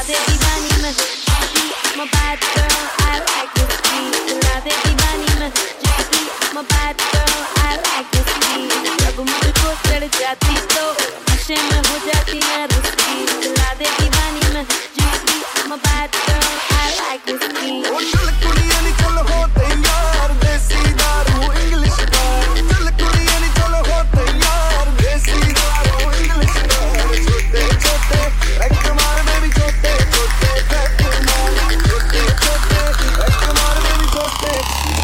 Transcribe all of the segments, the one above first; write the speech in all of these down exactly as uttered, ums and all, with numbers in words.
दे दीवानी मैं जिसकी I'm a bad girl I like this beat दिला दे दीवानी मैं जिसकी I'm a bad girl I like this beat जब मुझको चढ़ जाती तो नशे में हो जाती मैं रुस्की दिला दे दीवानी मैं जिसकी I'm a bad girl I like this beat ओ चल कुड़ियां नी चल हो तैयार देसी दारू इंग्लिश का चल कुड़ियां नी चल हो तैयार देसी दारू इंग्लिश का छोटे छोटे एक मार में भी छोटे छोटे एक मार छोटे छोटे एक मार में भी छोटे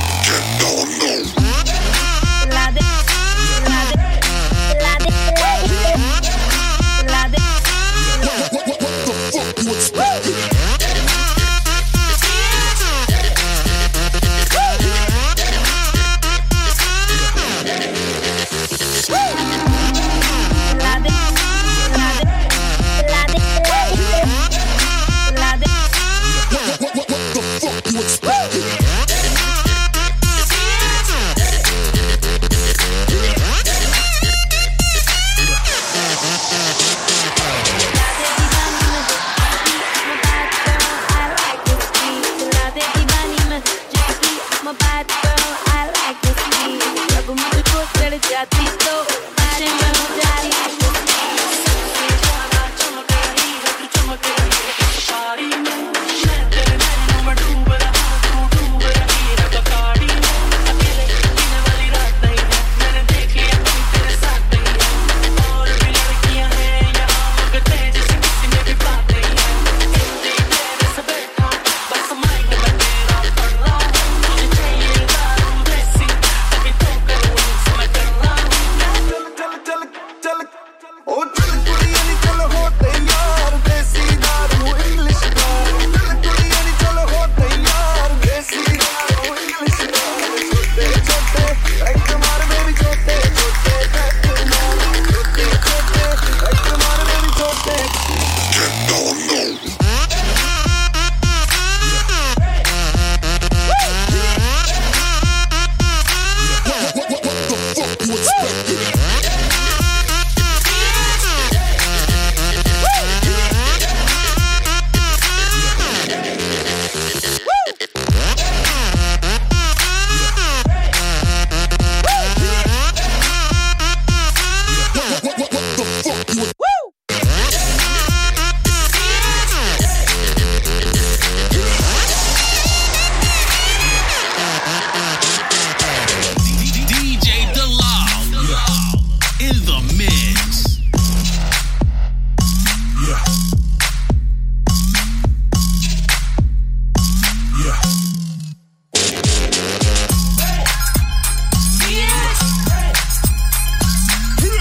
ला दे ला दे ला दे ला दे What the fuck you expect?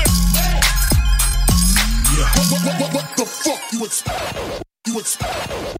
What the fuck you expect? You expect?